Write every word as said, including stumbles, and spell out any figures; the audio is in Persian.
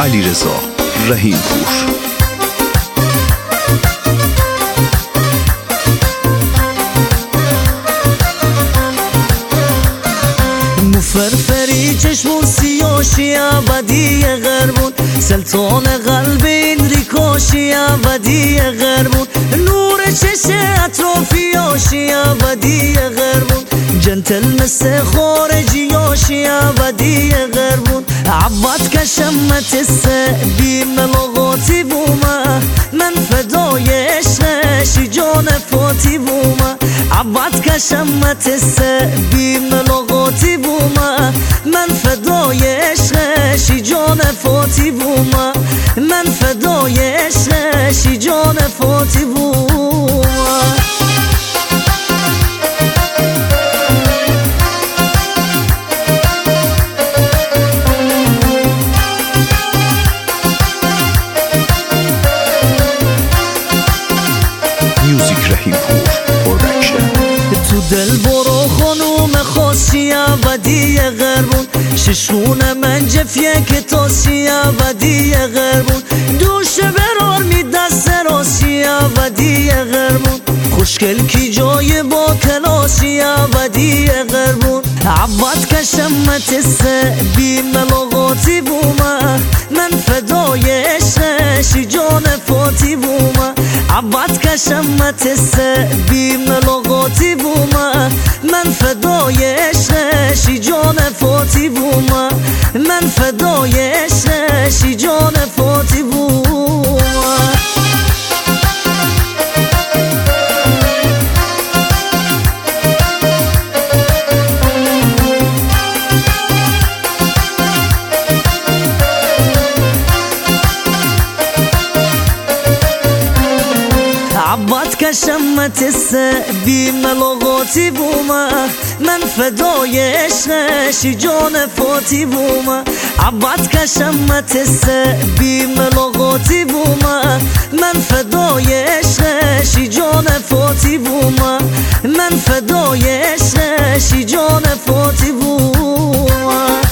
علیرضا رحیم‌پور. فرفری چشمون سیاشی ابدی غربون، سلطان قلب این ریکاشی ابدی غربون، نور چش اطرافیاشی ابدی غربون، جنتل مثل خارجیاشی ابدی غربون، عباد کشمت السعبی ملاقاتی بومه، من فدای عشقشی جان فاتی بومه، عباد کشمت السعبی ملاقاتی بومه، من فدای عشقشی جان فاتی بومه، من فدای عشقشی جان فاتی بومه. میوزیک رحیم‌پور پروداکشن. تو دل برو خانوم خاصی ابدی غربون، ششون من جفیه که تاسی ابدی غربون، دوش برار می دست راسی ابدی غربون، خوشگل کی جای با کلاسی ابدی غربون، عباد کشمت السعبی ملاقاتی بومه، من فدای عشقشی جان فاتی بومه، عباد کشمت السعبی ملاقاتی بومه، من فدای عشقشی جان فاتی بومه، من فدای عشقشی جان فاتی بومه. عباد کشمت السعبی ملاقاتی بومه، من فدای عشقشی جان فاتی بومه، عباد کشمت السعبی ملاقاتی بومه، من فدای عشقشی جان فاتی بومه، من فدای عشقشی جان فاتی بومه.